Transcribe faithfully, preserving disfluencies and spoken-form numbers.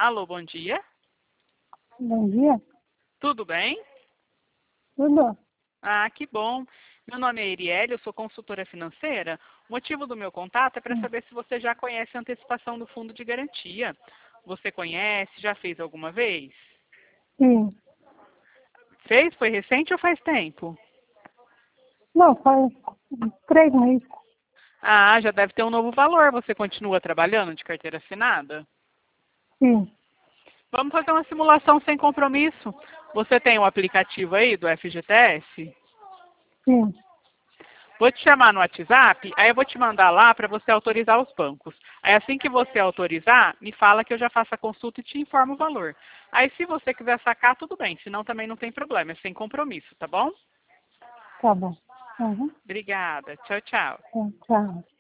Alô, bom dia. Bom dia. Tudo bem? Tudo? Ah, que bom. Meu nome é Erielle, eu sou consultora financeira. O motivo do meu contato é para Sim. saber se você já conhece a antecipação do fundo de garantia. Você conhece? Já fez alguma vez? Sim. Fez? Foi recente ou faz tempo? Não, faz três meses. Ah, já deve ter um novo valor. Você continua trabalhando de carteira assinada? Sim. Vamos fazer uma simulação sem compromisso. Você tem o aplicativo aí do F G T S? Sim. Vou te chamar no WhatsApp, aí eu vou te mandar lá para você autorizar os bancos. Aí assim que você autorizar, me fala que eu já faço a consulta e te informo o valor. Aí se você quiser sacar, tudo bem, senão também não tem problema, é sem compromisso, tá bom? Tá bom. Uhum. Obrigada. Tchau, tchau. Tá, tchau.